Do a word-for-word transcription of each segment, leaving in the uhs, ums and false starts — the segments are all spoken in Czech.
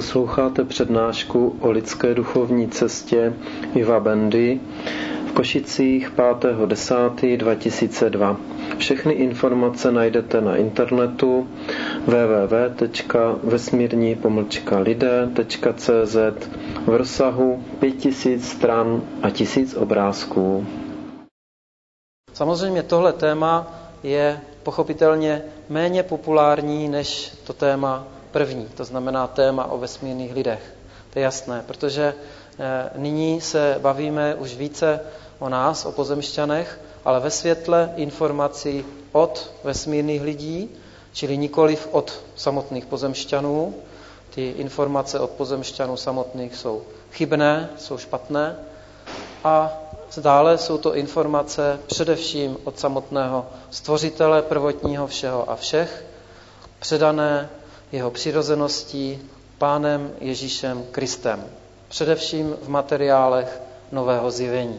Posloucháte přednášku o lidské duchovní cestě Iva Bendy v Košicích pátého desátého dva tisíce dva. Všechny informace najdete na internetu w w w tečka vesmírní pomlčka lidé tečka c z v rozsahu pět tisíc stran a tisíc obrázků. Samozřejmě tohle téma je pochopitelně méně populární než to téma první, to znamená téma o vesmírných lidech. To je jasné, protože nyní se bavíme už více o nás, o pozemšťanech, ale ve světle informací od vesmírných lidí, čili nikoliv od samotných pozemšťanů. Ty informace od pozemšťanů samotných jsou chybné, jsou špatné a dále jsou to informace především od samotného stvořitele prvotního všeho a všech, předané jeho přirozeností Pánem Ježíšem Kristem. Především v materiálech nového zjevení.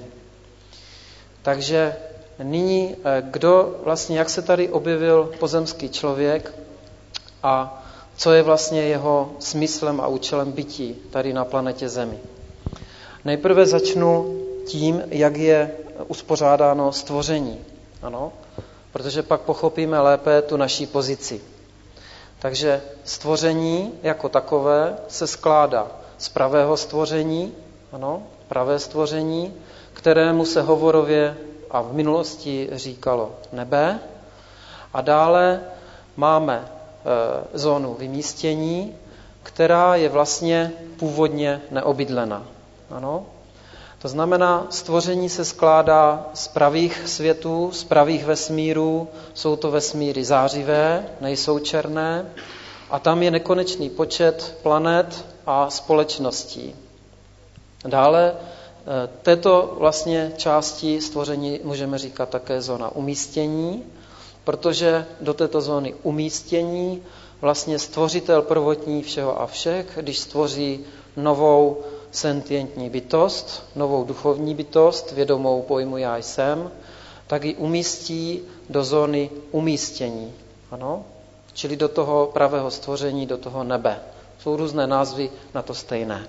Takže nyní, kdo vlastně, jak se tady objevil pozemský člověk a co je vlastně jeho smyslem a účelem bytí tady na planetě Zemi. Nejprve začnu tím, jak je uspořádáno stvoření. Ano? Protože pak pochopíme lépe tu naší pozici. Takže stvoření jako takové se skládá z pravého stvoření, ano, pravé stvoření, kterému se hovorově a v minulosti říkalo nebe. A dále máme e, zónu vymístění, která je vlastně původně neobydlená. Ano. To znamená, stvoření se skládá z pravých světů, z pravých vesmírů, jsou to vesmíry zářivé, nejsou černé, a tam je nekonečný počet planet a společností. Dále této vlastně části stvoření můžeme říkat také zóna umístění, protože do této zóny umístění vlastně stvořitel prvotní všeho a všech, když stvoří novou sentientní bytost, novou duchovní bytost, vědomou pojmu já jsem, tak ji umístí do zóny umístění. Ano? Čili do toho pravého stvoření, do toho nebe. Jsou různé názvy na to stejné.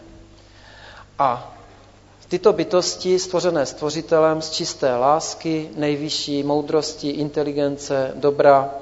A tyto bytosti stvořené stvořitelem z čisté lásky, nejvyšší moudrosti, inteligence, dobra,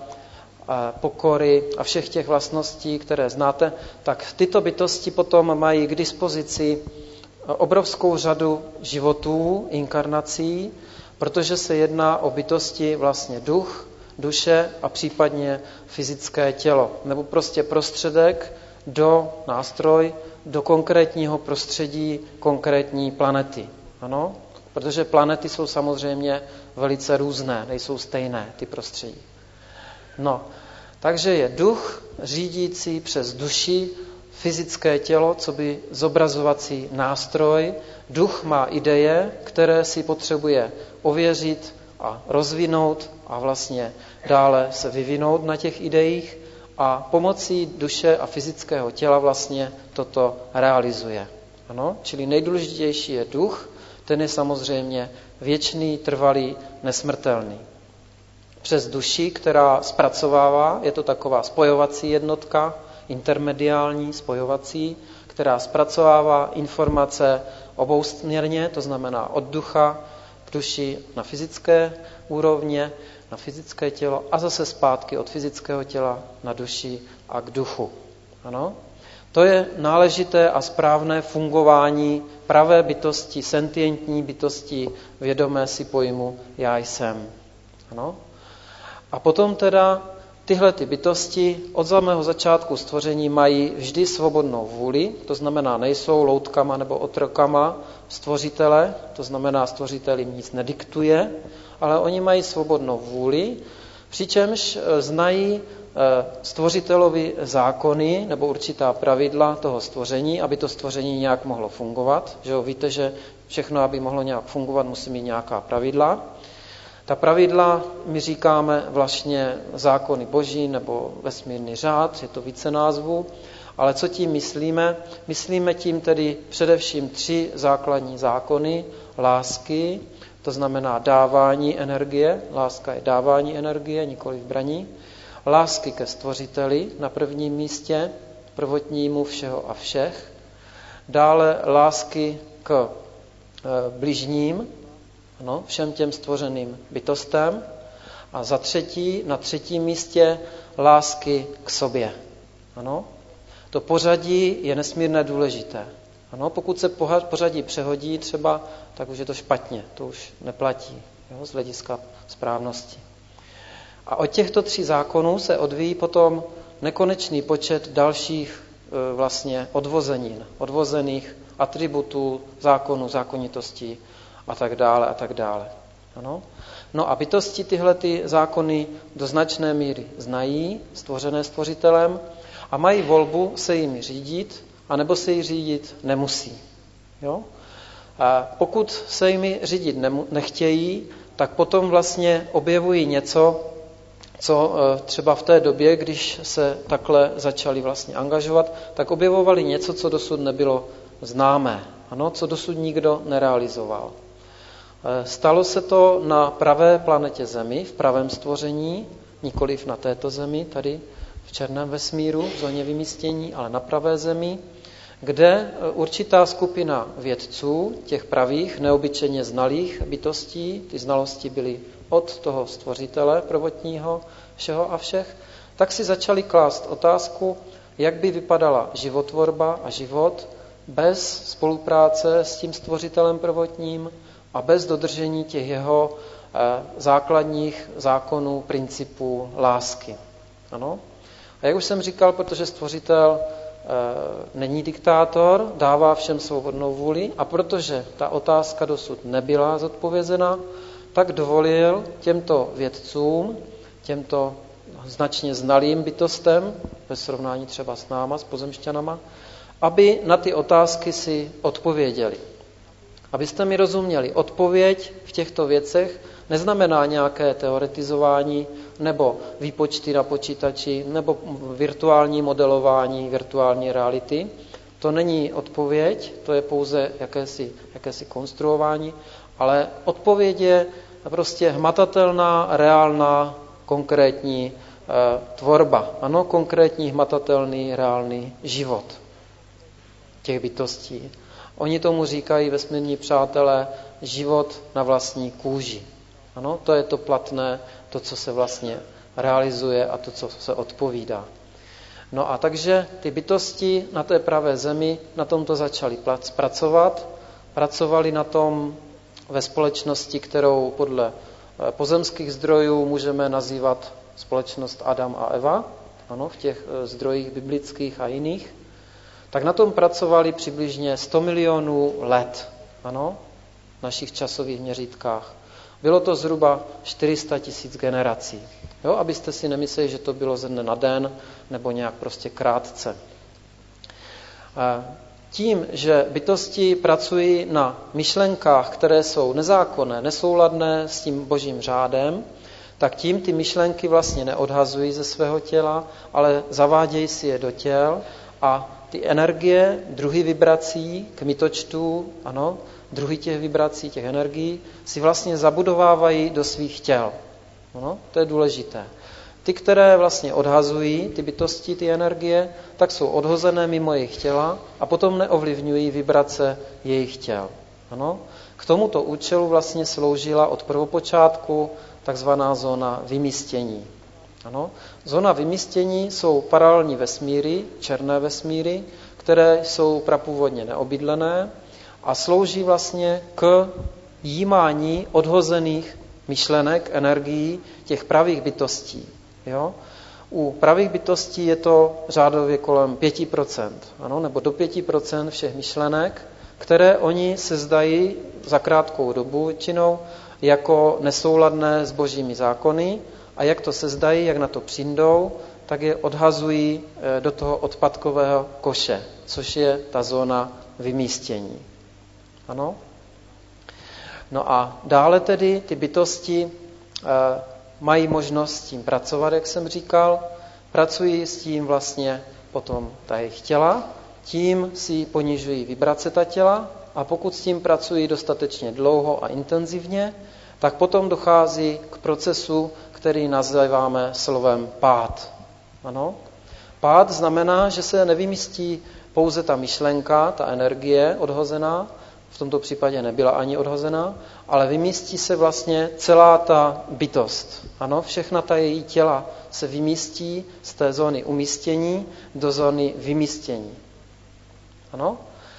pokory a všech těch vlastností, které znáte, tak tyto bytosti potom mají k dispozici obrovskou řadu životů, inkarnací, protože se jedná o bytosti vlastně duch, duše a případně fyzické tělo, nebo prostě prostředek do nástroj, do konkrétního prostředí konkrétní planety. Ano? Protože planety jsou samozřejmě velice různé, nejsou stejné ty prostředí. No, takže je duch řídící přes duši fyzické tělo, co by zobrazovací nástroj. Duch má ideje, které si potřebuje ověřit a rozvinout a vlastně dále se vyvinout na těch ideích a pomocí duše a fyzického těla vlastně toto realizuje. Ano? Čili nejdůležitější je duch, ten je samozřejmě věčný, trvalý, nesmrtelný. Přes duši, která zpracovává, je to taková spojovací jednotka, intermediální spojovací, která zpracovává informace obousměrně, to znamená od ducha k duši na fyzické úrovně, na fyzické tělo a zase zpátky od fyzického těla na duši a k duchu. Ano? To je náležité a správné fungování pravé bytosti, sentientní bytosti, vědomé si pojmu já jsem. Ano? A potom teda tyhle ty bytosti od samého začátku stvoření mají vždy svobodnou vůli, to znamená nejsou loutkama nebo otrokama stvořitele, to znamená stvořitel jim nic nediktuje, ale oni mají svobodnou vůli, přičemž znají stvořitelovi zákony nebo určitá pravidla toho stvoření, aby to stvoření nějak mohlo fungovat. Že jo, víte, že všechno, aby mohlo nějak fungovat, musí mít nějaká pravidla. Ta pravidla my říkáme vlastně zákony boží nebo vesmírný řád, je to více názvů, ale co tím myslíme? Myslíme tím tedy především tři základní zákony lásky, to znamená dávání energie, láska je dávání energie, nikoli braní, lásky ke stvořiteli na prvním místě prvotnímu všeho a všech, dále lásky k bližním, ano, všem těm stvořeným bytostem, a za třetí, na třetím místě, lásky k sobě. Ano? To pořadí je nesmírně důležité. Ano? Pokud se pořadí přehodí třeba, tak už je to špatně, to už neplatí, jo, z hlediska správnosti. A od těchto tří zákonů se odvíjí potom nekonečný počet dalších e, vlastně odvozenin, odvozených atributů, zákonů, zákonitostí a tak dále a tak dále. Ano? No a bytosti tyhle ty zákony do značné míry znají, stvořené stvořitelem, a mají volbu se jimi řídit, anebo se jí řídit nemusí. Jo? A pokud se jimi řídit nechtějí, tak potom vlastně objevují něco, co třeba v té době, když se takhle začali vlastně angažovat, tak objevovali něco, co dosud nebylo známé, ano, co dosud nikdo nerealizoval. Stalo se to na pravé planetě Zemi, v pravém stvoření, nikoliv na této Zemi, tady v černém vesmíru, v zóně vymístění, ale na pravé Zemi, kde určitá skupina vědců, těch pravých, neobyčejně znalých bytostí, ty znalosti byly od toho stvořitele prvotního všeho a všech, tak si začali klást otázku, jak by vypadala životvorba a život bez spolupráce s tím stvořitelem prvotním a bez dodržení těch jeho eh, základních zákonů, principů lásky. Ano? A jak už jsem říkal, protože stvořitel e, není diktátor, dává všem svobodnou vůli, a protože ta otázka dosud nebyla zodpovězena, tak dovolil těmto vědcům, těmto značně znalým bytostem, ve srovnání třeba s náma, s pozemšťanama, aby na ty otázky si odpověděli. Abyste mi rozuměli, odpověď v těchto věcech neznamená nějaké teoretizování nebo výpočty na počítači nebo virtuální modelování virtuální reality. To není odpověď, to je pouze jakési, jakési konstruování, ale odpověď je prostě hmatatelná, reálná, konkrétní e, tvorba. Ano, konkrétní, hmatatelný, reálný život těch bytostí. Oni tomu říkají, vesmírní přátelé, život na vlastní kůži. Ano, to je to platné, to, co se vlastně realizuje a to, co se odpovídá. No a takže ty bytosti na té pravé Zemi na tomto začaly pracovat. Pracovali na tom ve společnosti, kterou podle pozemských zdrojů můžeme nazývat společnost Adam a Eva, ano, v těch zdrojích biblických a jiných. Tak na tom pracovali přibližně sto milionů let, ano, v našich časových měřítkách. Bylo to zhruba čtyři sta tisíc generací. Jo, abyste si nemysleli, že to bylo ze dne na den nebo nějak prostě krátce. Tím, že bytosti pracují na myšlenkách, které jsou nezákonné, nesouladné s tím božím řádem, tak tím ty myšlenky vlastně neodhazují ze svého těla, ale zavádějí si je do těl a ty energie, druhy vibrací, kmitočtů, ano, druhy těch vibrací, těch energií, si vlastně zabudovávají do svých těl. Ano, to je důležité. Ty, které vlastně odhazují, ty bytosti, ty energie, tak jsou odhozené mimo jejich těla a potom neovlivňují vibrace jejich těl. Ano? K tomuto účelu vlastně sloužila od prvopočátku takzvaná zóna vymístění. Ano? Zóna vymístění jsou paralelní vesmíry, černé vesmíry, které jsou prapůvodně neobydlené a slouží vlastně k jímání odhozených myšlenek, energií těch pravých bytostí. Jo? U pravých bytostí je to řádově kolem pět procent, ano, nebo do pět procent všech myšlenek, které oni se zdají za krátkou dobu většinou jako nesouladné s božími zákony, a jak to se zdají, jak na to přijdou, tak je odhazují do toho odpadkového koše, což je ta zóna vymístění. Ano? No a dále tedy ty bytosti e, mají možnost s tím pracovat, jak jsem říkal, pracují s tím vlastně potom ta jejich těla, tím si ponižují vibrace ta těla a pokud s tím pracují dostatečně dlouho a intenzivně, tak potom dochází k procesu, který nazýváme slovem pád. Ano? Pád znamená, že se nevymístí pouze ta myšlenka, ta energie odhozená, v tomto případě nebyla ani odhozená, ale vymístí se vlastně celá ta bytost. Ano, všechna ta její těla se vymístí z té zóny umístění do zóny vymístění. Ano?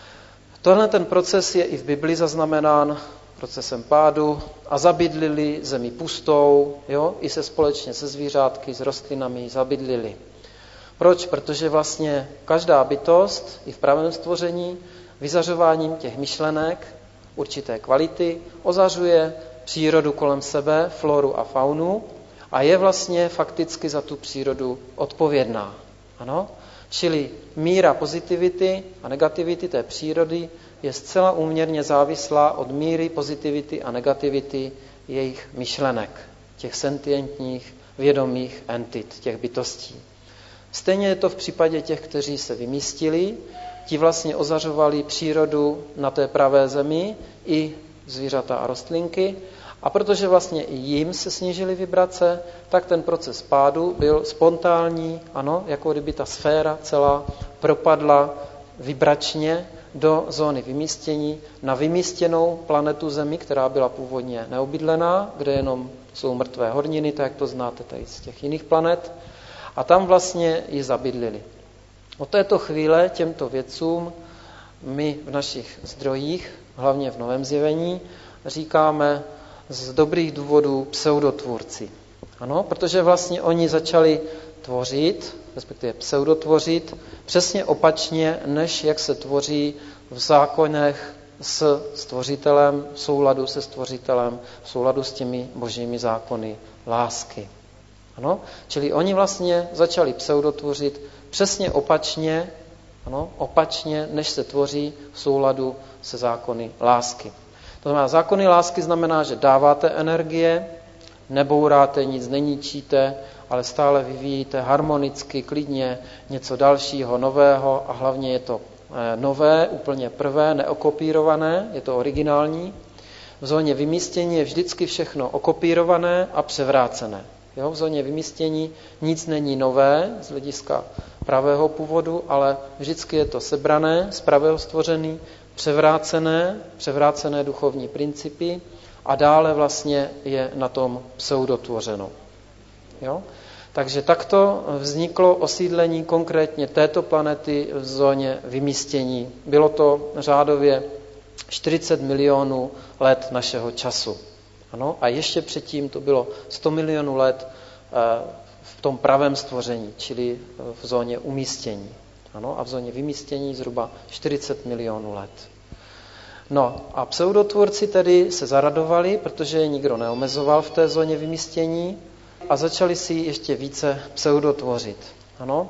Tohle ten proces je i v Bibli zaznamenán procesem pádu a zabydlili zemi pustou, jo? I se společně se zvířátky, s rostlinami zabydlili. Proč? Protože vlastně každá bytost i v pravém stvoření vyzařováním těch myšlenek určité kvality ozařuje přírodu kolem sebe, floru a faunu a je vlastně fakticky za tu přírodu odpovědná. Ano? Čili míra pozitivity a negativity té přírody je zcela úměrně závislá od míry pozitivity a negativity jejich myšlenek, těch sentientních, vědomých entit, těch bytostí. Stejně je to v případě těch, kteří se vymístili, ti vlastně ozařovali přírodu na té pravé zemi i zvířata a rostlinky a protože vlastně i jim se snížily vibrace, tak ten proces pádu byl spontánní, ano, jako kdyby ta sféra celá propadla vibračně do zóny vymístění na vymístěnou planetu Zemi, která byla původně neobydlená, kde jenom jsou mrtvé horniny, tak jak to znáte tady z těch jiných planet, a tam vlastně ji zabydlili. Od této chvíle těmto vědcům my v našich zdrojích, hlavně v Novém zjevení, říkáme z dobrých důvodů pseudotvůrci. Ano, protože vlastně oni začali tvořit, respektive pseudotvořit, přesně opačně, než jak se tvoří v zákonech s stvořitelem, v souladu se stvořitelem, v souladu s těmi božími zákony lásky. Ano? Čili oni vlastně začali pseudotvořit přesně opačně, ano, opačně, než se tvoří v souladu se zákony lásky. To znamená, zákony lásky znamená, že dáváte energie, nebouráte nic, neníčíte, ale stále vyvíjíte harmonicky, klidně něco dalšího, nového a hlavně je to nové, úplně prvé, neokopírované, je to originální. V zóně vymístění je vždycky všechno okopírované a převrácené. Jo, v zóně vymístění nic není nové z hlediska pravého původu, ale vždycky je to sebrané, z pravého stvořený, převrácené, převrácené duchovní principy a dále vlastně je na tom pseudotvořeno. Jo? Takže takto vzniklo osídlení konkrétně této planety v zóně vymístění. Bylo to řádově čtyřicet milionů let našeho času. Ano? A ještě předtím to bylo sto milionů let v tom pravém stvoření, čili v zóně umístění. Ano? A v zóně vymístění zhruba čtyřicet milionů let. No a pseudotvůrci tedy se zaradovali, protože je nikdo neomezoval v té zóně vymístění a začali si ještě více pseudotvořit. Ano?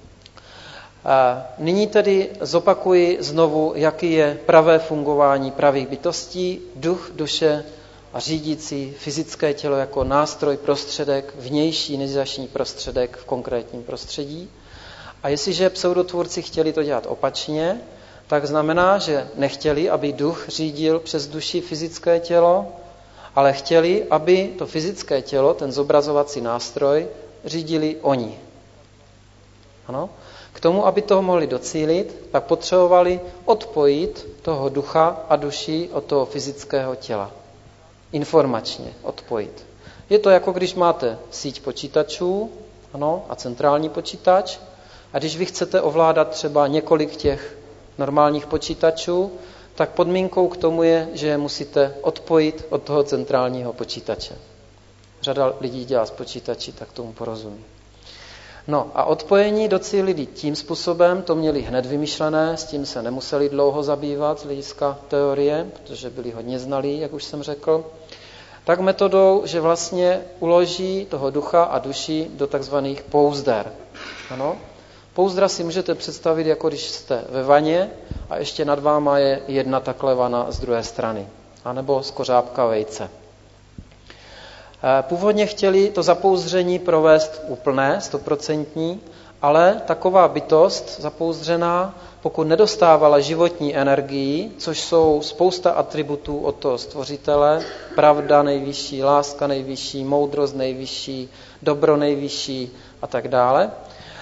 A nyní tedy zopakuji znovu, jaký je pravé fungování pravých bytostí, duch, duše a řídící fyzické tělo jako nástroj, prostředek, vnější nezizační prostředek v konkrétním prostředí. A jestliže pseudotvůrci chtěli to dělat opačně, tak znamená, že nechtěli, aby duch řídil přes duši fyzické tělo, ale chtěli, aby to fyzické tělo, ten zobrazovací nástroj, řídili oni. Ano? K tomu, aby toho mohli docílit, tak potřebovali odpojit toho ducha a duši od toho fyzického těla. Informačně odpojit. Je to jako když máte síť počítačů, ano, a centrální počítač, a když vy chcete ovládat třeba několik těch normálních počítačů, tak podmínkou k tomu je, že je musíte odpojit od toho centrálního počítače. Řada lidí dělá s počítači, tak tomu porozumí. No a odpojení docílili tím způsobem, to měli hned vymyšlené, s tím se nemuseli dlouho zabývat z hlediska teorie, protože byli hodně znalí, jak už jsem řekl, tak metodou, že vlastně uloží toho ducha a duši do takzvaných pouzder. Ano? Pouzdra si můžete představit, jako když jste ve vaně a ještě nad váma je jedna takhle vana z druhé strany. A nebo skořápka vejce. Původně chtěli to zapouzdření provést úplné, stoprocentní, ale taková bytost zapouzdřená, pokud nedostávala životní energii, což jsou spousta atributů od toho stvořitele, pravda nejvyšší, láska nejvyšší, moudrost nejvyšší, dobro nejvyšší a tak dále,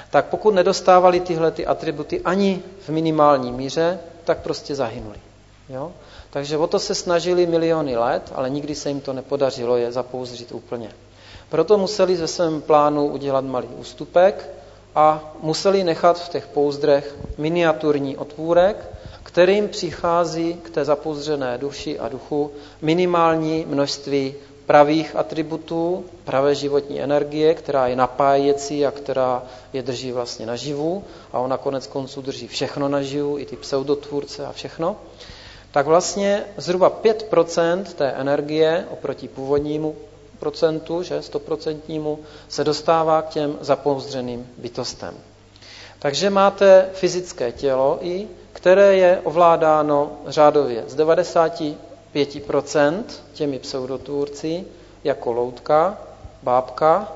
tak pokud nedostávali tyhle ty atributy ani v minimální míře, tak prostě zahynuli. Jo? Takže o to se snažili miliony let, ale nikdy se jim to nepodařilo je zapouzdřit úplně. Proto museli ve svém plánu udělat malý ústupek a museli nechat v těch pouzdrech miniaturní otvůrek, kterým přichází k té zapouzdřené duši a duchu minimální množství pravých atributů, pravé životní energie, která je napájecí a která je drží vlastně naživu a ona konec konců drží všechno naživu, i ty pseudotvůrce a všechno, tak vlastně zhruba pět procent té energie oproti původnímu procentu, že stoprocentnímu, se dostává k těm zapouzdřeným bytostem. Takže máte fyzické tělo, i, které je ovládáno řádově z devadesát pět procent těmi pseudotvůrci jako loutka, bábka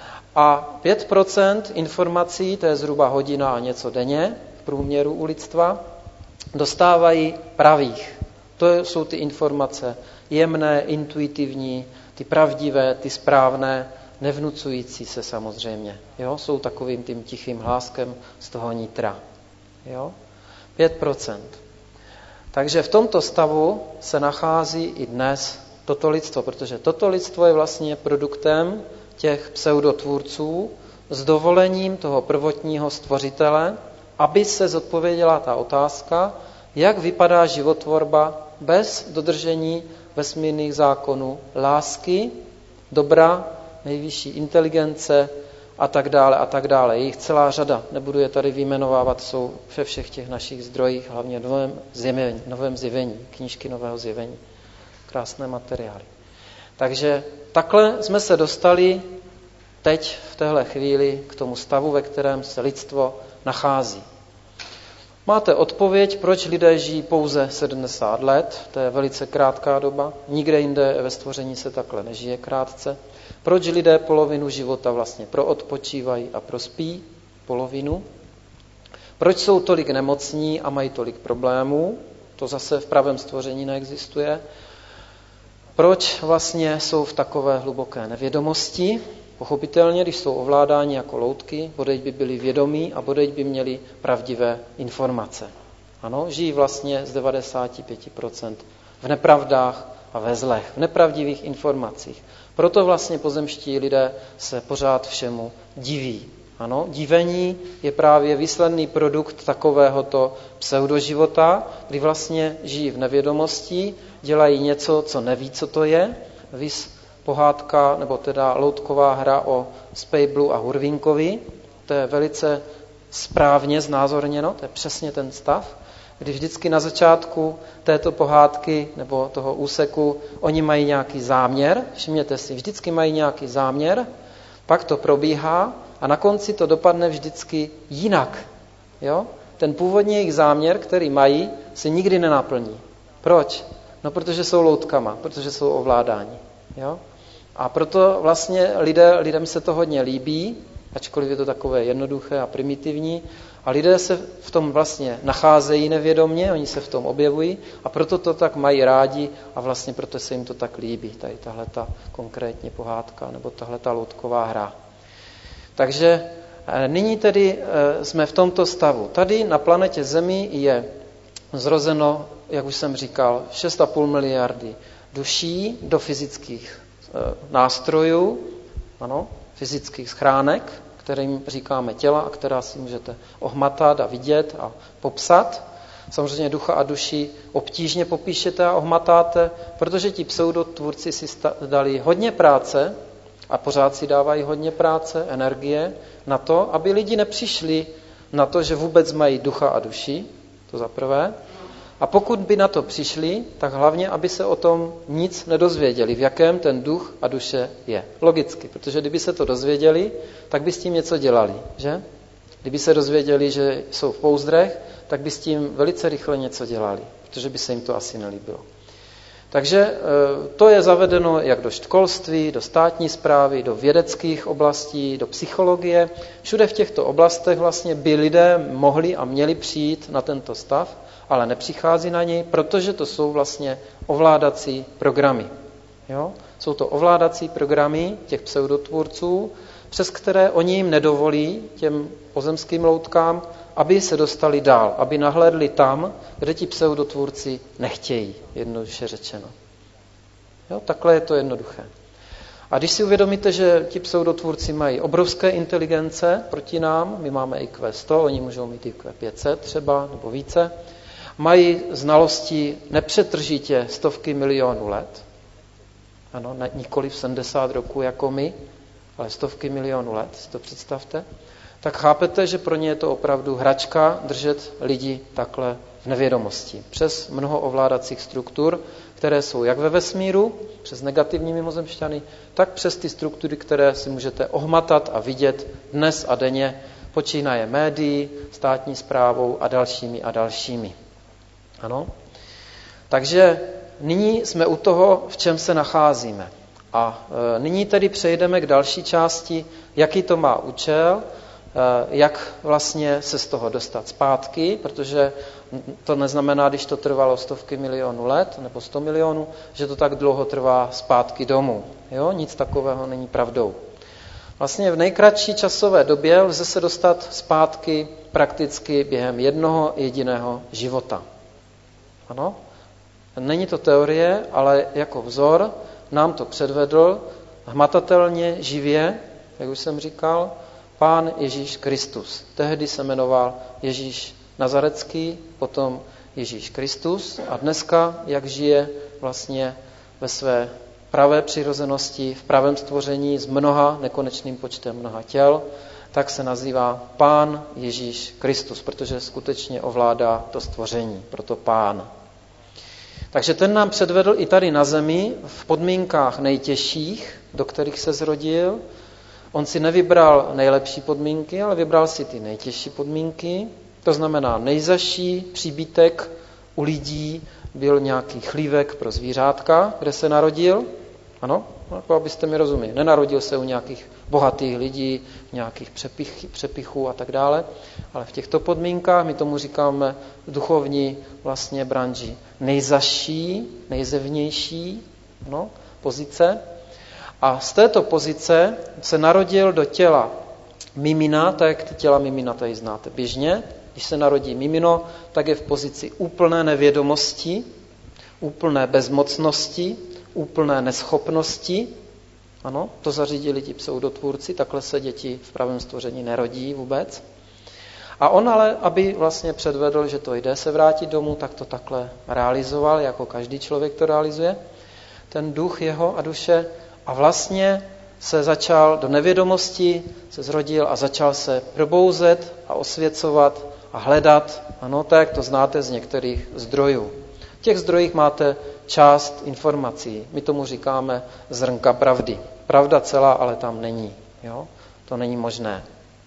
a pět procent informací, to je zhruba hodina a něco denně v průměru u lidstva, dostávají pravých. To jsou ty informace jemné, intuitivní, ty pravdivé, ty správné, nevnucující se samozřejmě. Jo? Jsou takovým tím tichým hláskem z toho nitra. Jo? pět procent. Takže v tomto stavu se nachází i dnes toto lidstvo, protože toto lidstvo je vlastně produktem těch pseudotvůrců s dovolením toho prvotního stvořitele, aby se zodpověděla ta otázka, jak vypadá životvorba bez dodržení vesmírných zákonů lásky, dobra, nejvyšší inteligence a tak dále a tak dále. Je jich celá řada, nebudu je tady vyjmenovávat, jsou ve všech těch našich zdrojích, hlavně v novém zjevení, novém zjevení, knížky nového zjevení. Krásné materiály. Takže takhle jsme se dostali teď v téhle chvíli k tomu stavu, ve kterém se lidstvo nachází. Máte odpověď, proč lidé žijí pouze sedmdesát let, to je velice krátká doba, nikde jinde ve stvoření se takhle nežije krátce. Proč lidé polovinu života vlastně proodpočívají a prospí polovinu? Proč jsou tolik nemocní a mají tolik problémů? To zase v pravém stvoření neexistuje. Proč vlastně jsou v takové hluboké nevědomosti? Pochopitelně, když jsou ovládáni jako loutky, bodejť by byli vědomí a bodejť by měli pravdivé informace. Ano, žijí vlastně z devadesát pět procent v nepravdách a ve zlech, v nepravdivých informacích. Proto vlastně pozemští lidé se pořád všemu diví. Ano, divení je právě výsledný produkt takovéhoto pseudoživota, kdy vlastně žijí v nevědomosti, dělají něco, co neví, co to je. Vys pohádka, nebo teda loutková hra o Spejblu a Hurvinkovi. To je velice správně znázorněno, to je přesně ten stav, kdy vždycky na začátku této pohádky nebo toho úseku oni mají nějaký záměr, všimněte si, vždycky mají nějaký záměr, pak to probíhá a na konci to dopadne vždycky jinak. Jo? Ten původní jejich záměr, který mají, se nikdy nenaplní. Proč? No, protože jsou loutkama, protože jsou ovládáni. Jo? A proto vlastně lidé, lidem se to hodně líbí, ačkoliv je to takové jednoduché a primitivní, a lidé se v tom vlastně nacházejí nevědomně, oni se v tom objevují a proto to tak mají rádi a vlastně proto se jim to tak líbí, tady tahleta konkrétně pohádka nebo tahleta loutková hra. Takže nyní tedy jsme v tomto stavu. Tady na planetě Zemi je zrozeno, jak už jsem říkal, šest a půl miliardy duší do fyzických nástrojů, ano, fyzických schránek, kterým říkáme těla a která si můžete ohmatat a vidět a popsat. Samozřejmě ducha a duši obtížně popíšete a ohmatáte, protože ti pseudotvůrci si dali hodně práce a pořád si dávají hodně práce, energie na to, aby lidi nepřišli na to, že vůbec mají ducha a duši, to za prvé. A pokud by na to přišli, tak hlavně, aby se o tom nic nedozvěděli, v jakém ten duch a duše je. Logicky, protože kdyby se to dozvěděli, tak by s tím něco dělali, že? Kdyby se dozvěděli, že jsou v pouzdrech, tak by s tím velice rychle něco dělali, protože by se jim to asi nelíbilo. Takže to je zavedeno jak do školství, do státní správy, do vědeckých oblastí, do psychologie. Všude v těchto oblastech vlastně by lidé mohli a měli přijít na tento stav, ale nepřichází na něj, protože to jsou vlastně ovládací programy. Jo? Jsou to ovládací programy těch pseudotvůrců, přes které oni jim nedovolí, těm pozemským loutkám, aby se dostali dál, aby nahlédli tam, kde ti pseudotvůrci nechtějí, jednoduše řečeno. Jo, takhle je to jednoduché. A když si uvědomíte, že ti pseudotvůrci mají obrovské inteligence proti nám, my máme I Q sto, oni můžou mít I Q pět set třeba, nebo více, mají znalosti nepřetržitě stovky milionů let, ano, ne, nikoli v sedmdesát roků jako my, ale stovky milionů let, si to představte, tak chápete, že pro ně je to opravdu hračka držet lidi takhle v nevědomosti. Přes mnoho ovládacích struktur, které jsou jak ve vesmíru, přes negativní mimozemšťany, tak přes ty struktury, které si můžete ohmatat a vidět dnes a denně, počínaje médií, státní správou a dalšími a dalšími. Ano? Takže nyní jsme u toho, v čem se nacházíme. A e, nyní tedy přejdeme k další části, jaký to má účel, e, jak vlastně se z toho dostat zpátky, protože to neznamená, když to trvalo stovky milionů let, nebo sto milionů, že to tak dlouho trvá zpátky domů. Jo? Nic takového není pravdou. Vlastně v nejkratší časové době lze se dostat zpátky prakticky během jednoho jediného života. Ano? Není to teorie, ale jako vzor nám to předvedl hmatatelně, živě, jak už jsem říkal, Pán Ježíš Kristus. Tehdy se jmenoval Ježíš Nazarecký, potom Ježíš Kristus a dneska, jak žije vlastně ve své pravé přirozenosti, v pravém stvoření s mnoha, nekonečným počtem mnoha těl, tak se nazývá Pán Ježíš Kristus, protože skutečně ovládá to stvoření, proto Pán. Takže ten nám předvedl i tady na zemi v podmínkách nejtěžších, do kterých se zrodil. On si nevybral nejlepší podmínky, ale vybral si ty nejtěžší podmínky. To znamená nejzaší příbytek u lidí byl nějaký chlívek pro zvířátka, kde se narodil. Ano, jako abyste mi rozuměli. Nenarodil se u nějakých bohatých lidí, nějakých přepich, přepichů a tak dále, ale v těchto podmínkách, my tomu říkáme v duchovní vlastně branži nejzaší, nejzevnější no, pozice. A z této pozice se narodil do těla mimina, tak jak ty těla mimina tady znáte běžně. Když se narodí mimino, tak je v pozici úplné nevědomosti, úplné bezmocnosti, úplné neschopnosti. Ano, to zařídili ti pseudotvůrci, takhle se děti v pravém stvoření nerodí vůbec. A on ale, aby vlastně předvedl, že to jde se vrátit domů, tak to takhle realizoval, jako každý člověk to realizuje, ten duch jeho a duše, a vlastně se začal do nevědomosti, se zrodil a začal se probouzet a osvěcovat a hledat, ano, tak jak to znáte z některých zdrojů. V těch zdrojích máte část informací, my tomu říkáme zrnka pravdy. Pravda celá, ale tam není. Jo? To není možné.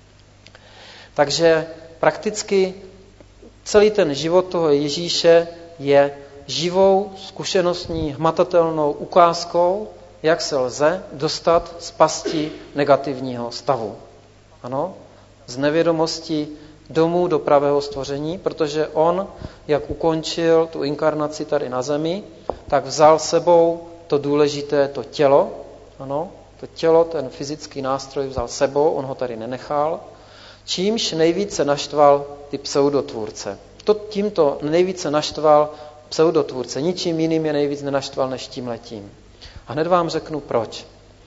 Takže prakticky celý ten život toho Ježíše je živou, zkušenostní, hmatatelnou ukázkou, jak se lze dostat z pasti negativního stavu. Ano? Z nevědomosti domů do pravého stvoření, protože on, jak ukončil tu inkarnaci tady na zemi, tak vzal sebou to důležité, to tělo, ano, to tělo, ten fyzický nástroj vzal sebou, on ho tady nenechal, čímž nejvíce naštval ty pseudotvůrce. To tímto nejvíce naštval pseudotvůrce, ničím jiným je nejvíc nenaštval než tímhletím. A hned vám řeknu proč.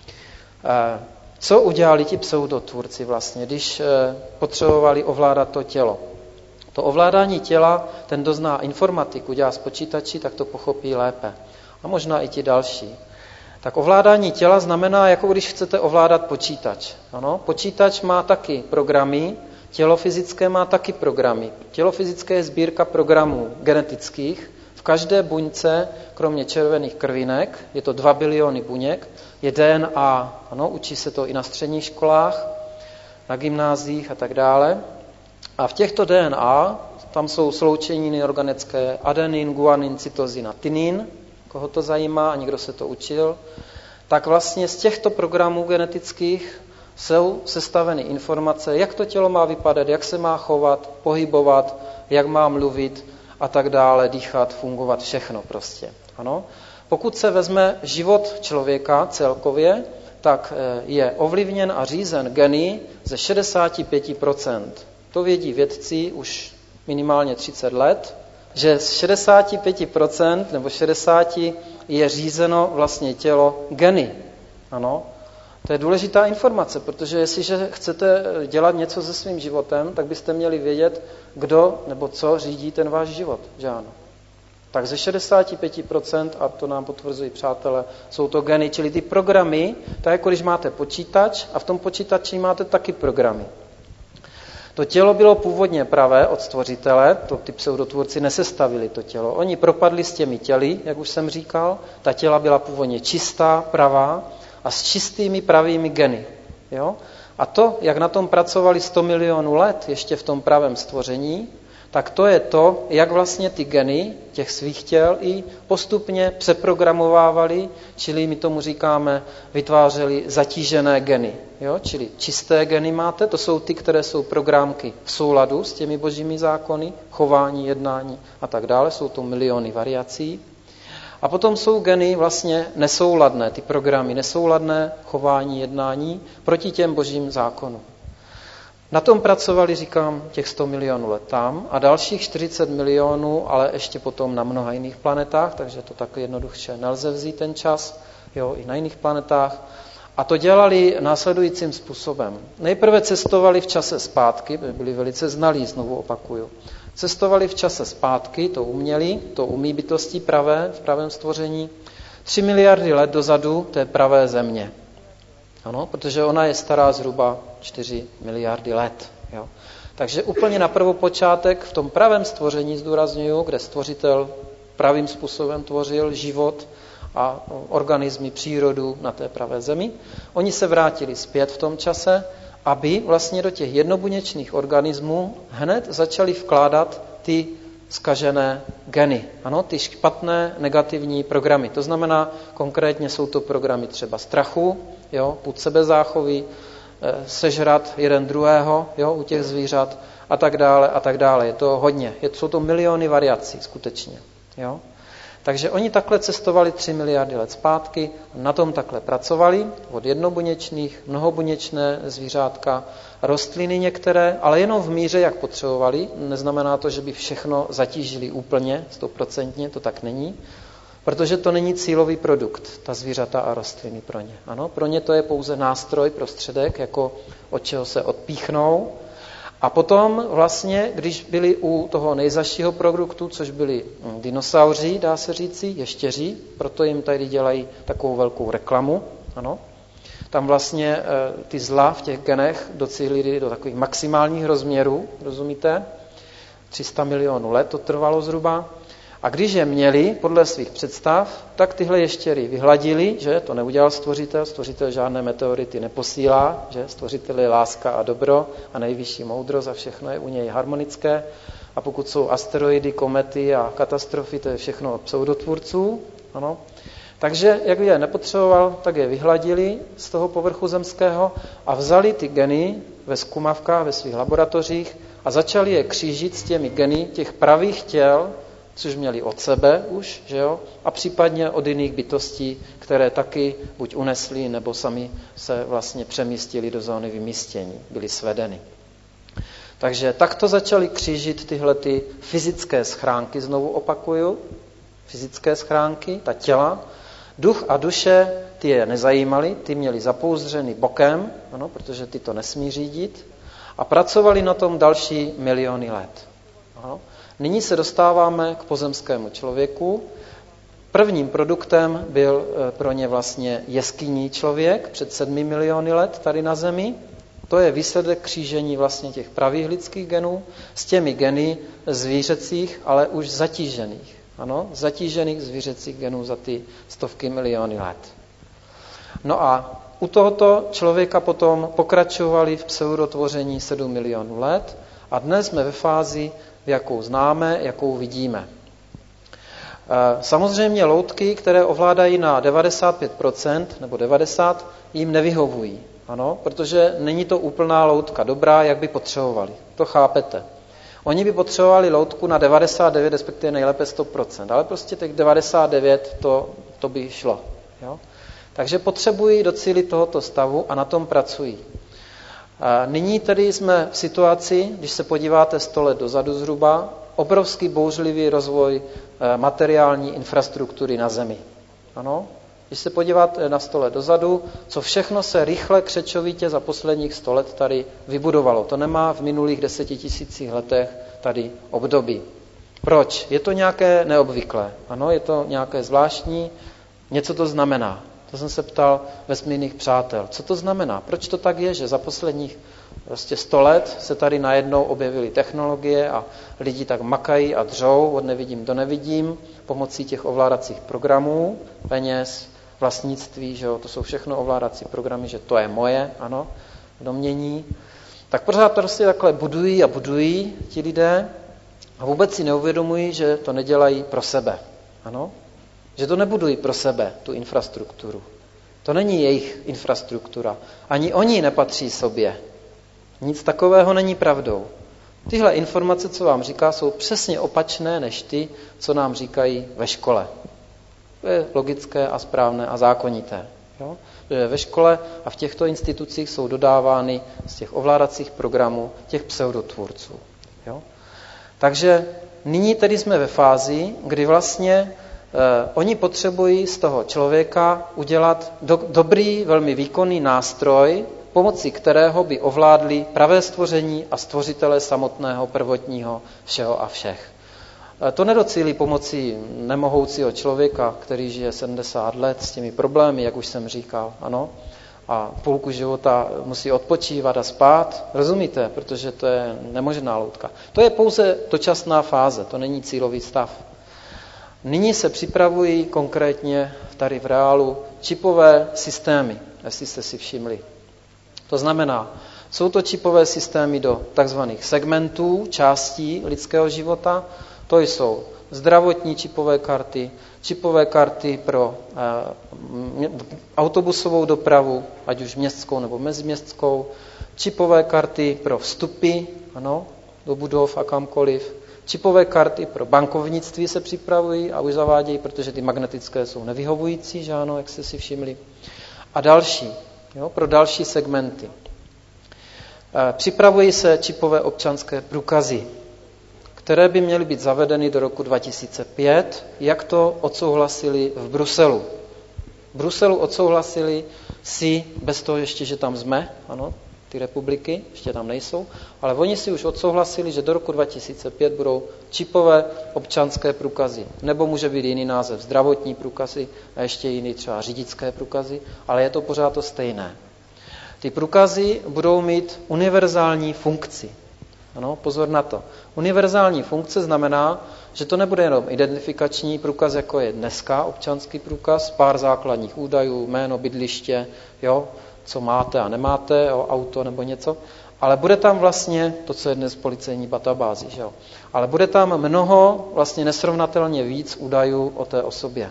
Co udělali ti pseudotvůrci vlastně, když potřebovali ovládat to tělo? To ovládání těla, ten dozná informatiku, dělá z počítači, tak to pochopí lépe. A možná i ti další. Tak ovládání těla znamená, jako když chcete ovládat počítač. Ano, počítač má taky programy, tělo fyzické má taky programy. Tělo fyzické je sbírka programů genetických. V každé buňce, kromě červených krvinek, je to dva biliony buněk, je D N A. Ano, učí se to i na středních školách, na gymnáziích a tak dále. A v těchto D N A tam jsou sloučeniny organické adenin, guanin, cytozin a tinin. Koho to zajímá a někdo se to učil, tak vlastně z těchto programů genetických jsou sestaveny informace, jak to tělo má vypadat, jak se má chovat, pohybovat, jak má mluvit a tak dále, dýchat, fungovat, všechno prostě. Ano? Pokud se vezme život člověka celkově, tak je ovlivněn a řízen geny ze šedesát pět procent. To vědí vědci už minimálně třicet let, že z šedesát pět procent nebo šedesát je řízeno vlastně tělo geny. Ano. To je důležitá informace, protože jestliže chcete dělat něco se svým životem, tak byste měli vědět, kdo nebo co řídí ten váš život, že ano. Tak ze šedesát pět procent, a to nám potvrzují přátelé, jsou to geny, čili ty programy, tak jako když máte počítač a v tom počítači máte taky programy. To tělo bylo původně pravé od stvořitele, to ty pseudotvůrci nesestavili to tělo. Oni propadli s těmi těly, jak už jsem říkal, ta těla byla původně čistá, pravá a s čistými pravými geny. Jo? A to, jak na tom pracovali sto milionů let ještě v tom pravém stvoření, tak to je to, jak vlastně ty geny těch svých těl i postupně přeprogramovávali, čili my tomu říkáme, vytvářeli zatížené geny. Jo? Čili čisté geny máte, to jsou ty, které jsou programky v souladu s těmi božími zákony, chování, jednání a tak dále, jsou to miliony variací. A potom jsou geny vlastně nesouladné, ty programy nesouladné, chování, jednání proti těm božím zákonům. Na tom pracovali, říkám, těch sto milionů let tam a dalších čtyřicet milionů, ale ještě potom na mnoha jiných planetách, takže to tak jednoduše nelze vzít ten čas, jo, i na jiných planetách. A to dělali následujícím způsobem. Nejprve cestovali v čase zpátky, byli velice znalí, znovu opakuju. Cestovali v čase zpátky, to uměli, to umí bytosti pravé, v pravém stvoření, tři miliardy let dozadu té pravé země. Ano, protože ona je stará zhruba čtyři miliardy let. Jo. Takže úplně na prvopočátek v tom pravém stvoření, zdůrazňuju, kde stvořitel pravým způsobem tvořil život a organismy, přírodu na té pravé zemi, oni se vrátili zpět v tom čase, aby vlastně do těch jednobuněčných organismů hned začali vkládat ty zkažené geny. Ano, ty špatné negativní programy. To znamená, konkrétně jsou to programy třeba strachu, jo, pud sebezáchovy, sežrat jeden druhého, jo, u těch zvířat a tak dále a tak dále. Je to hodně. Je, jsou to miliony variací skutečně. Jo. Takže oni takhle cestovali tři miliardy let zpátky, na tom takhle pracovali, od jednobuněčných, mnohobuněčné zvířátka, rostliny některé, ale jenom v míře, jak potřebovali. Neznamená to, že by všechno zatížili úplně, stoprocentně, to tak není, protože to není cílový produkt, ta zvířata a rostliny pro ně. Ano, pro ně to je pouze nástroj, prostředek, jako od čeho se odpíchnou. A potom vlastně, když byli u toho nejzašího produktu, což byli dinosauři, dá se říci, ještěři, proto jim tady dělají takovou velkou reklamu, ano. Tam vlastně e, ty zla v těch genech docílili do takových maximálních rozměrů, rozumíte? tři sta milionů let to trvalo zhruba. A když je měli podle svých představ, tak tyhle ještěry vyhladili, že to neudělal stvořitel, stvořitel žádné meteority neposílá, že stvořitel je láska a dobro a nejvyšší moudrost a všechno je u něj harmonické. A pokud jsou asteroidy, komety a katastrofy, to je všechno od pseudotvůrců. Ano. Takže, jak je nepotřeboval, tak je vyhladili z toho povrchu zemského a vzali ty geny ve zkumavkách, ve svých laboratořích a začali je křížit s těmi geny těch pravých těl, což měli od sebe už, že jo? A případně od jiných bytostí, které taky buď unesli, nebo sami se vlastně přemístili do zóny vymístění, byly svedeny. Takže takto začali křížit tyhle ty fyzické schránky, znovu opakuju, fyzické schránky, ta těla. Duch a duše, ty je nezajímaly, ty měli zapouzdřený bokem, ano, protože ty to nesmí řídit, a pracovali na tom další miliony let. Ano. Nyní se dostáváme k pozemskému člověku. Prvním produktem byl pro ně vlastně jeskynní člověk před sedmi miliony let tady na Zemi. To je výsledek křížení vlastně těch pravých lidských genů s těmi geny zvířecích, ale už zatížených. Ano, zatížených zvířecích genů za ty stovky miliony let. No a u tohoto člověka potom pokračovali v pseudotvoření sedm milionů let a dnes jsme ve fázi, v jakou známe, jakou vidíme. Samozřejmě loutky, které ovládají na devadesát pět procent nebo devadesát procent, jim nevyhovují. Ano, protože není to úplná loutka dobrá, jak by potřebovali. To chápete. Oni by potřebovali loutku na devadesát devět, respektive nejlépe sto procent, ale prostě těch devadesát devět to, to by šlo. Jo? Takže potřebují docílit tohoto stavu a na tom pracují. A nyní tedy jsme v situaci, když se podíváte sto let dozadu zhruba, obrovský bouřlivý rozvoj materiální infrastruktury na Zemi. Ano? Když se podíváte na sto let dozadu, co všechno se rychle křečovitě za posledních sto let tady vybudovalo. To nemá v minulých deseti tisících letech tady období. Proč? Je to nějaké neobvyklé. Ano, je to nějaké zvláštní. Něco to znamená. To jsem se ptal vesmírných přátel. Co to znamená? Proč to tak je, že za posledních prostě sto let se tady najednou objevily technologie a lidi tak makají a dřou, od nevidím do nevidím, pomocí těch ovládacích programů, peněz, vlastnictví, že jo, to jsou všechno ovládací programy, že to je moje, ano, domění. Tak pořád prostě takhle budují a budují ti lidé a vůbec si neuvědomují, že to nedělají pro sebe. Ano? Že to nebudují pro sebe, tu infrastrukturu. To není jejich infrastruktura. Ani oni nepatří sobě. Nic takového není pravdou. Tyhle informace, co vám říká, jsou přesně opačné než ty, co nám říkají ve škole. To je logické a správné a zákonité. Jo? Že ve škole a v těchto institucích jsou dodávány z těch ovládacích programů těch pseudotvůrců. Jo? Takže nyní tedy jsme ve fázi, kdy vlastně eh, oni potřebují z toho člověka udělat do, dobrý, velmi výkonný nástroj, pomocí kterého by ovládli pravé stvoření a stvořitele samotného prvotního všeho a všech. To nedocílí pomocí nemohoucího člověka, který žije sedmdesát let s těmi problémy, jak už jsem říkal, ano, a půlku života musí odpočívat a spát, rozumíte, protože to je nemožná loutka. To je pouze dočasná fáze, to není cílový stav. Nyní se připravují konkrétně tady v reálu čipové systémy, jestli jste si všimli. To znamená, jsou to čipové systémy do takzvaných segmentů, částí lidského života. To jsou zdravotní čipové karty, čipové karty pro eh, autobusovou dopravu, ať už městskou nebo meziměstskou, čipové karty pro vstupy, ano, do budov a kamkoliv, čipové karty pro bankovnictví se připravují a už zavádějí, protože ty magnetické jsou nevyhovující, že ano, jak jste si všimli. A další, jo, pro další segmenty. Eh, připravují se čipové občanské průkazy, které by měly být zavedeny do roku dva tisíce pět, jak to odsouhlasili v Bruselu. V Bruselu odsouhlasili si, bez toho ještě, že tam jsme, ano, ty republiky, ještě tam nejsou, ale oni si už odsouhlasili, že do roku dva tisíce pět budou čipové občanské průkazy. Nebo může být jiný název, zdravotní průkazy a ještě jiný třeba řidičské průkazy, ale je to pořád to stejné. Ty průkazy budou mít univerzální funkci. Ano, pozor na to. Univerzální funkce znamená, že to nebude jenom identifikační průkaz, jako je dneska občanský průkaz, pár základních údajů, jméno, bydliště, jo, co máte a nemáte, jo, auto nebo něco, ale bude tam vlastně to, co je dnes v policejní databázi, že jo. Ale bude tam mnoho, vlastně nesrovnatelně víc údajů o té osobě.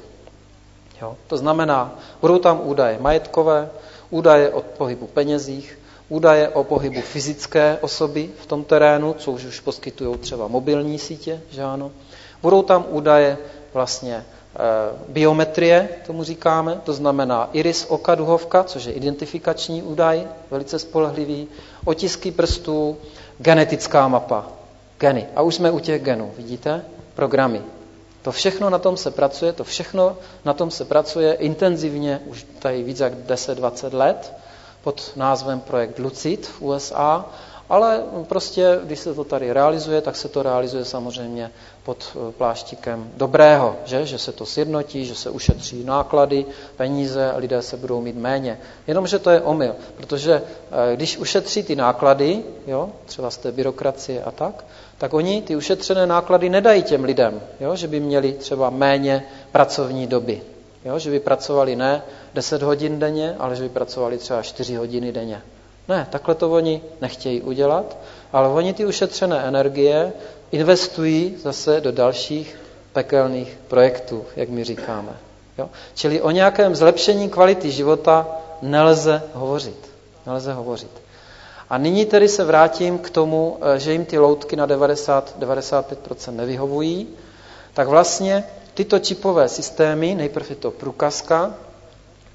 Jo. To znamená, budou tam údaje majetkové, údaje o pohybu penězích, údaje o pohybu fyzické osoby v tom terénu, co už, už poskytují třeba mobilní sítě, že ano. Budou tam údaje vlastně e, biometrie, tomu říkáme, to znamená iris oka, duhovka, což je identifikační údaj, velice spolehlivý, otisky prstů, genetická mapa, geny. A už jsme u těch genů, vidíte? Programy. To všechno na tom se pracuje, to všechno na tom se pracuje intenzivně už tady víc jak deset dvacet let, pod názvem projekt Lucid v U S A, ale prostě, když se to tady realizuje, tak se to realizuje samozřejmě pod pláštíkem dobrého, že, že se to sjednotí, že se ušetří náklady, peníze, lidé se budou mít méně. Jenomže to je omyl, protože když ušetří ty náklady, jo, třeba z té byrokracie a tak, tak oni ty ušetřené náklady nedají těm lidem, jo, že by měli třeba méně pracovní doby. Jo, že by pracovali ne deset hodin denně, ale že by pracovali třeba čtyři hodiny denně. Ne, takhle to oni nechtějí udělat, ale oni ty ušetřené energie investují zase do dalších pekelných projektů, jak my říkáme. Jo? Čili o nějakém zlepšení kvality života nelze hovořit. Nelze hovořit. A nyní tedy se vrátím k tomu, že jim ty loutky na devadesát až devadesát pět procent nevyhovují, tak vlastně tyto čipové systémy, nejprve je to průkazka,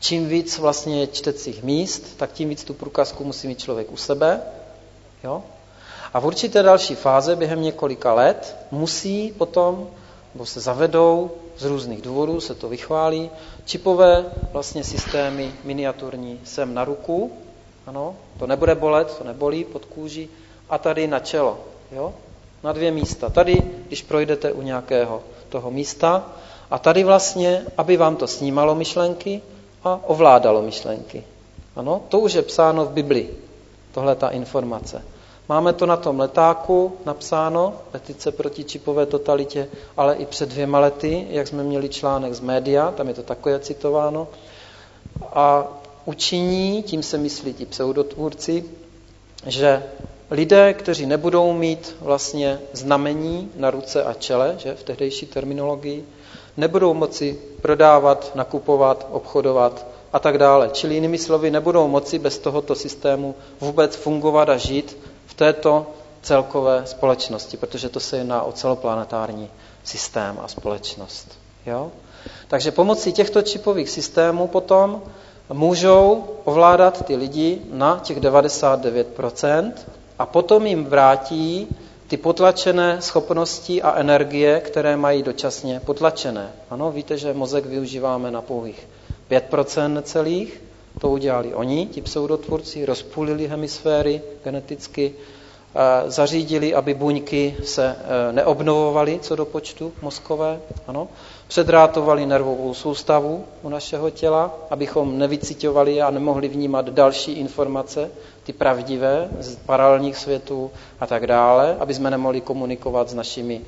čím víc vlastně je čtecích míst, tak tím víc tu průkazku musí mít člověk u sebe. Jo? A v určité další fáze během několika let musí potom, nebo se zavedou z různých důvodů, se to vychválí, čipové vlastně systémy miniaturní sem na ruku. Ano, to nebude bolet, to nebolí pod kůží. A tady na čelo. Jo? Na dvě místa. Tady, když projdete u nějakého toho místa, a tady vlastně, aby vám to snímalo myšlenky a ovládalo myšlenky. Ano, to už je psáno v Bibli. Tohle ta informace. Máme to na tom letáku napsáno, petice proti čipové totalitě, ale i před dvěma lety, jak jsme měli článek z média, tam je to takové citováno. A učiní, tím se myslí ti pseudotvůrci, že lidé, kteří nebudou mít vlastně znamení na ruce a čele, že v tehdejší terminologii, nebudou moci prodávat, nakupovat, obchodovat a tak dále. Čili jinými slovy, nebudou moci bez tohoto systému vůbec fungovat a žít v této celkové společnosti, protože to se jedná o celoplanetární systém a společnost. Jo? Takže pomocí těchto čipových systémů potom můžou ovládat ty lidi na těch devadesát devět procent a potom jim vrátí ty potlačené schopnosti a energie, které mají dočasně potlačené. Ano, víte, že mozek využíváme na pouhých pět procent necelých, to udělali oni, ti pseudotvůrci, rozpůlili hemisféry geneticky, zařídili, aby buňky se neobnovovaly co do počtu mozkové, ano, předrátovali nervovou soustavu u našeho těla, abychom nevyciťovali a nemohli vnímat další informace, ty pravdivé z paralelních světů a tak dále, aby jsme nemohli komunikovat s našimi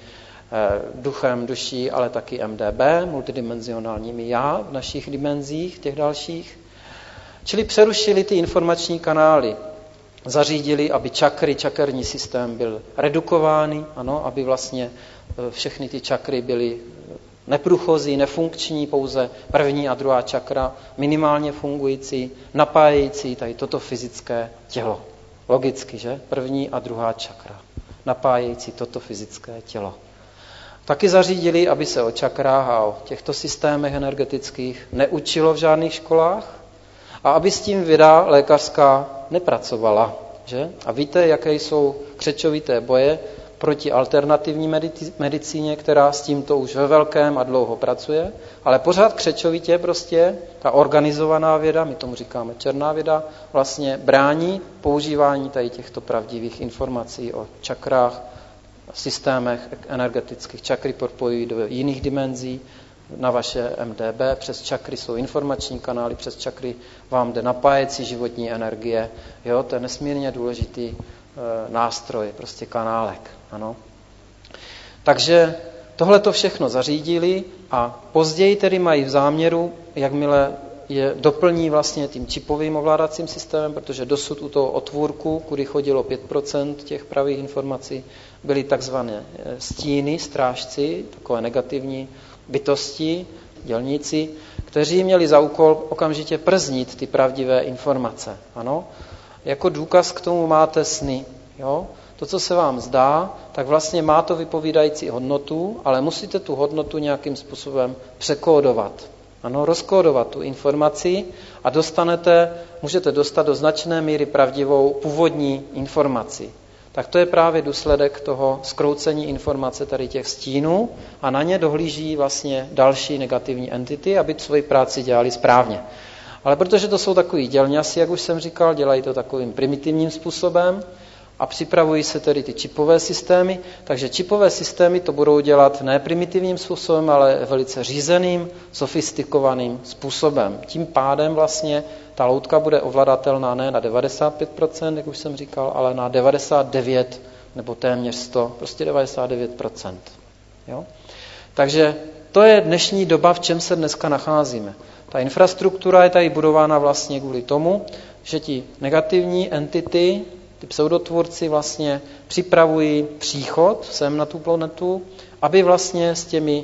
duchem, duší, ale taky M D B, multidimenzionálními já v našich dimenzích, těch dalších. Čili přerušili ty informační kanály. Zařídili, aby čakry, čakerní systém byl redukovány, ano, aby vlastně všechny ty čakry byly neprůchozí, nefunkční, pouze první a druhá čakra minimálně fungující, napájející tady toto fyzické tělo. Logicky, že? První a druhá čakra. Napájející toto fyzické tělo. Taky zařídili, aby se o čakrách a o těchto systémech energetických neučilo v žádných školách a aby s tím věda lékařská nepracovala. Že? A víte, jaké jsou křečovité boje proti alternativní medicíně, která s tímto už ve velkém a dlouho pracuje, ale pořád křečovitě prostě ta organizovaná věda, my tomu říkáme černá věda, vlastně brání používání tady těchto pravdivých informací o čakrách, systémech energetických. Čakry propojují do jiných dimenzí na vaše M D B, přes čakry jsou informační kanály, přes čakry vám jde napájecí životní energie. Jo, to je nesmírně důležitý e, nástroj, prostě kanálek. Ano. Takže tohle to všechno zařídili a později tedy mají v záměru, jakmile je doplní vlastně tím čipovým ovládacím systémem, protože dosud u toho otvůrku, kudy chodilo pět procent těch pravých informací, byly takzvané stíny, strážci, takové negativní bytosti, dělníci, kteří měli za úkol okamžitě prznit ty pravdivé informace. Ano? Jako důkaz k tomu máte sny. Jo? To, co se vám zdá, tak vlastně má to vypovídající hodnotu, ale musíte tu hodnotu nějakým způsobem překódovat. Ano, rozkódovat tu informaci a dostanete, můžete dostat do značné míry pravdivou původní informaci. Tak to je právě důsledek toho zkroucení informace tady těch stínů a na ně dohlíží vlastně další negativní entity, aby svoji práci dělali správně. Ale protože to jsou takový dělňasi, jak už jsem říkal, dělají to takovým primitivním způsobem a připravují se tedy ty čipové systémy, takže čipové systémy to budou dělat ne primitivním způsobem, ale velice řízeným, sofistikovaným způsobem. Tím pádem vlastně ta loutka bude ovladatelná ne na devadesát pět procent, jak už jsem říkal, ale na devadesát devět nebo téměř sto, prostě devadesát devět procent. Jo? Takže to je dnešní doba, v čem se dneska nacházíme. Ta infrastruktura je tady budována vlastně kvůli tomu, že ti negativní entity, ty pseudotvůrci vlastně připravují příchod sem na tu planetu, aby vlastně s těmi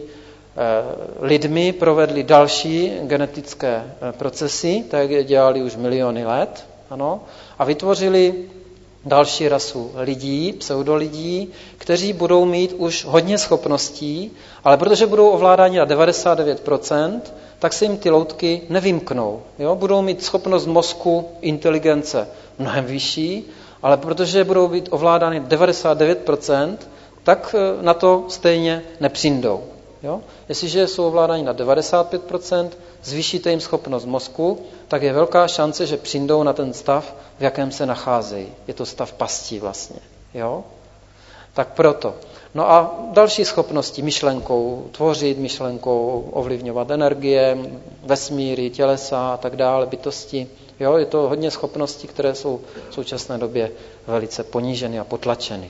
lidmi provedli další genetické procesy, tak je dělali už miliony let, ano, a vytvořili další rasu lidí, pseudolidí, kteří budou mít už hodně schopností, ale protože budou ovládáni na devadesát devět procent, tak se jim ty loutky nevymknou. Jo? Budou mít schopnost mozku, inteligence mnohem vyšší, ale protože budou být ovládány devadesát devět procent, tak na to stejně nepřijdou. Jo? Jestliže jsou ovládáni na devadesát pět procent, zvýšíte jim schopnost mozku, tak je velká šance, že přijdou na ten stav, v jakém se nacházejí. Je to stav pastí vlastně. Jo? Tak proto. No a další schopnosti, myšlenkou tvořit, myšlenkou ovlivňovat energie, vesmíry, tělesa a tak dále, bytosti. Jo? Je to hodně schopností, které jsou v současné době velice poníženy a potlačeny.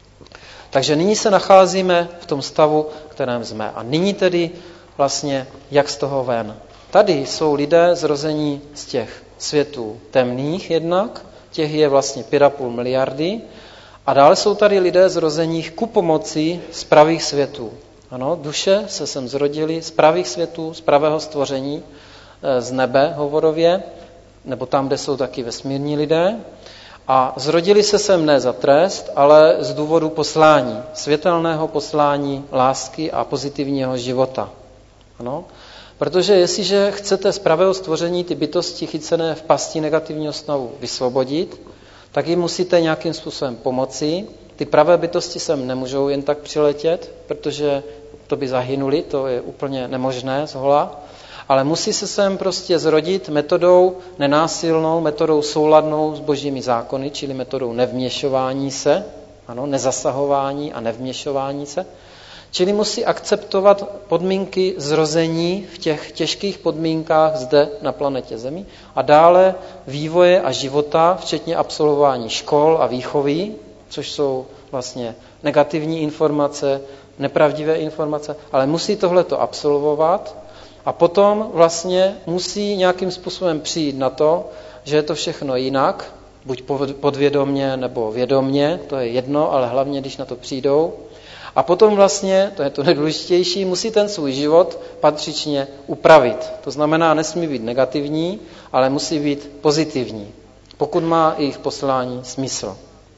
Takže nyní se nacházíme v tom stavu, v kterém jsme. A nyní tedy vlastně, jak z toho ven. Tady jsou lidé zrození z těch světů temných jednak, těch je vlastně pět a půl miliardy, a dále jsou tady lidé zrozených ku pomoci z pravých světů. Ano, duše se sem zrodili z pravých světů, z pravého stvoření, z nebe hovorově, nebo tam, kde jsou taky vesmírní lidé, a zrodili se sem ne za trest, ale z důvodu poslání, světelného poslání, lásky a pozitivního života. Ano? Protože jestliže chcete z pravého stvoření ty bytosti chycené v pasti negativního stavu vysvobodit, tak jim musíte nějakým způsobem pomoci. Ty pravé bytosti sem nemůžou jen tak přiletět, protože to by zahynuli, to je úplně nemožné zhola. Ale musí se sem prostě zrodit metodou nenásilnou, metodou souladnou s božími zákony, čili metodou nevměšování se, ano, nezasahování a nevměšování se. Čili musí akceptovat podmínky zrození v těch těžkých podmínkách zde na planetě Zemi a dále vývoje a života, včetně absolvování škol a výchovy, což jsou vlastně negativní informace, nepravdivé informace, ale musí tohleto absolvovat a potom vlastně musí nějakým způsobem přijít na to, že je to všechno jinak, buď podvědomě nebo vědomě, to je jedno, ale hlavně, když na to přijdou. A potom vlastně, to je to nejdůležitější, musí ten svůj život patřičně upravit. To znamená, nesmí být negativní, ale musí být pozitivní, pokud má jejich poslání smysl.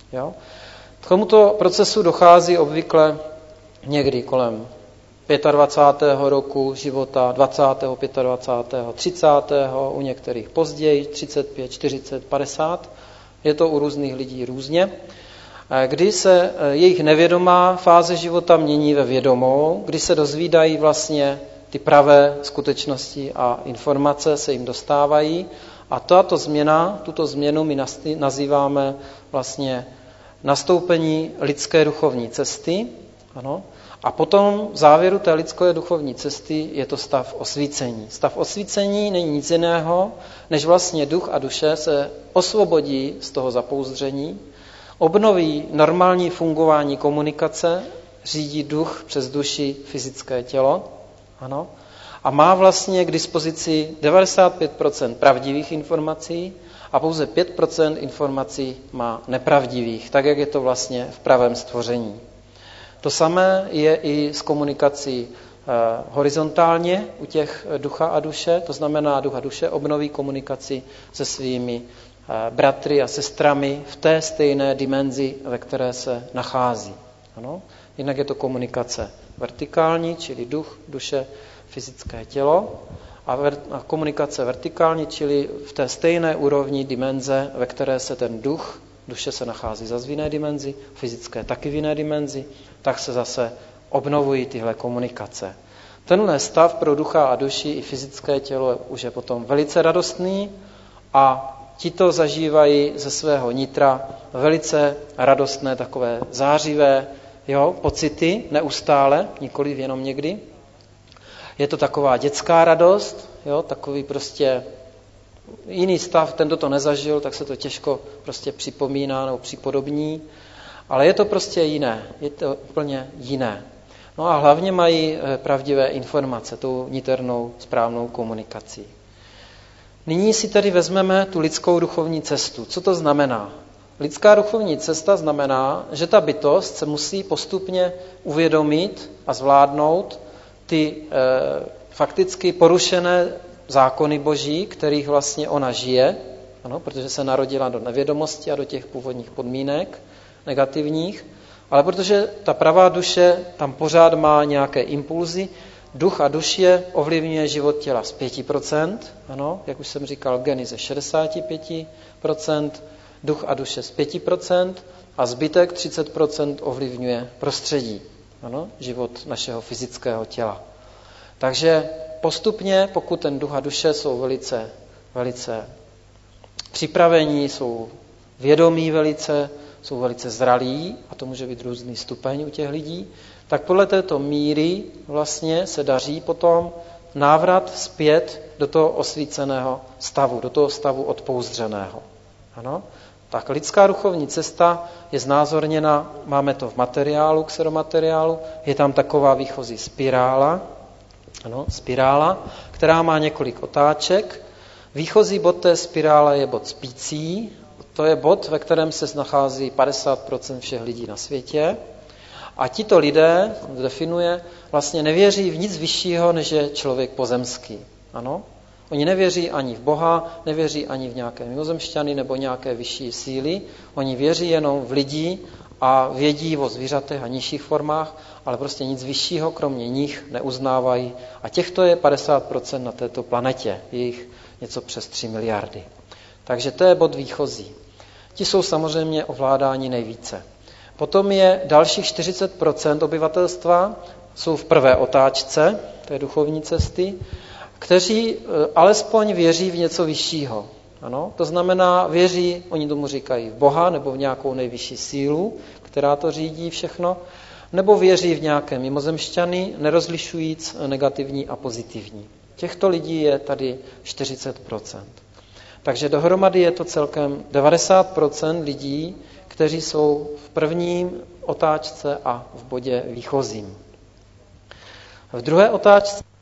K tomuto procesu dochází obvykle někdy kolem dvacátého pátého roku života, dvacátého, dvacátého pátého, třicátého u některých později, třicet pět, čtyřicet, padesát. Je to u různých lidí různě. Kdy se jejich nevědomá fáze života mění ve vědomou, kdy se dozvídají vlastně ty pravé skutečnosti a informace se jim dostávají. A tato změna, tuto změnu my nazýváme vlastně nastoupení lidské duchovní cesty. Ano. A potom v závěru té lidské duchovní cesty je to stav osvícení. Stav osvícení není nic jiného, než vlastně duch a duše se osvobodí z toho zapouzdření, obnoví normální fungování komunikace, řídí duch přes duši fyzické tělo, ano, a má vlastně k dispozici devadesát pět procent pravdivých informací a pouze pět procent informací má nepravdivých, tak jak je to vlastně v pravém stvoření. To samé je i s komunikací eh, horizontálně u těch ducha a duše, to znamená duch a duše obnoví komunikaci se svými eh, bratry a sestrami v té stejné dimenzi, ve které se nachází. Ano? Jinak je to komunikace vertikální, čili duch, duše, fyzické tělo, a, ver, a komunikace vertikální, čili v té stejné úrovni dimenze, ve které se ten duch, duše se nachází zase v jiné dimenzi, fyzické taky v jiné dimenzi, tak se zase obnovují tyhle komunikace. Tenhle stav pro ducha a duši i fyzické tělo už je potom velice radostný a ti to zažívají ze svého nitra velice radostné, takové zářivé jo, pocity neustále, nikoliv jenom někdy. Je to taková dětská radost, jo, takový prostě jiný stav, ten, kdo to nezažil, tak se to těžko prostě připomíná nebo připodobní, ale je to prostě jiné, je to úplně jiné. No a hlavně mají pravdivé informace, tou niternou správnou komunikací. Nyní si tedy vezmeme tu lidskou duchovní cestu. Co to znamená? Lidská duchovní cesta znamená, že ta bytost se musí postupně uvědomit a zvládnout ty e, fakticky porušené zákony boží, kterých vlastně ona žije, ano, protože se narodila do nevědomosti a do těch původních podmínek negativních, ale protože ta pravá duše tam pořád má nějaké impulzy, duch a duše ovlivňuje život těla z pět procent, ano, jak už jsem říkal, geny ze šedesát pět procent, duch a duše z pět procent a zbytek třicet procent ovlivňuje prostředí, ano, život našeho fyzického těla. Takže postupně, pokud ten duch a duše jsou velice, velice připravení, jsou vědomí velice, jsou velice zralí, a to může být různý stupeň u těch lidí, tak podle této míry vlastně se daří potom návrat zpět do toho osvíceného stavu, do toho stavu odpouzdřeného. Ano? Tak lidská duchovní cesta je znázorněna, máme to v materiálu, kseromateriálu, je tam taková výchozí spirála, ano, spirála, která má několik otáček. Výchozí bod té spirály je bod spící, to je bod, ve kterém se nachází padesát procent všech lidí na světě. A tito lidé, definuje, vlastně nevěří v nic vyššího, než je člověk pozemský. Ano? Oni nevěří ani v Boha, nevěří ani v nějaké mimozemšťany nebo nějaké vyšší síly. Oni věří jenom v lidi a vědí o zvířatech a nižších formách, ale prostě nic vyššího kromě nich neuznávají. A těchto je padesát procent na této planetě, je jich něco přes tři miliardy. Takže to je bod výchozí. Ti jsou samozřejmě ovládáni nejvíce. Potom je dalších čtyřicet procent obyvatelstva, jsou v prvé otáčce té duchovní cesty, kteří alespoň věří v něco vyššího. Ano? To znamená, věří, oni tomu říkají, v Boha nebo v nějakou nejvyšší sílu, která to řídí všechno, nebo věří v nějaké mimozemšťany, nerozlišujíc negativní a pozitivní. Těchto lidí je tady čtyřicet procent. Takže dohromady je to celkem devadesát procent lidí, kteří jsou v prvním otáčce a v bodě výchozím. V druhé otáčce